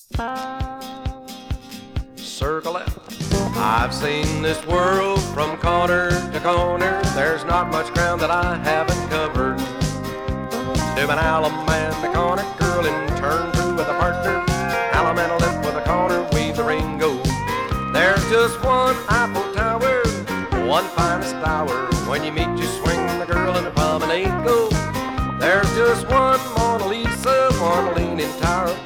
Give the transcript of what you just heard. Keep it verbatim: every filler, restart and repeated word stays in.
Circle left. I've seen this world from corner to corner. There's not much ground that I haven't covered. Do an alum and a corner, girl in turn two with a partner. Alum and a left with a corner, weave the ringo. There's just one Eiffel Tower, one finest hour. When you meet, you swing the girl in the promenade go. There's just one Mona Lisa, one leaning tower.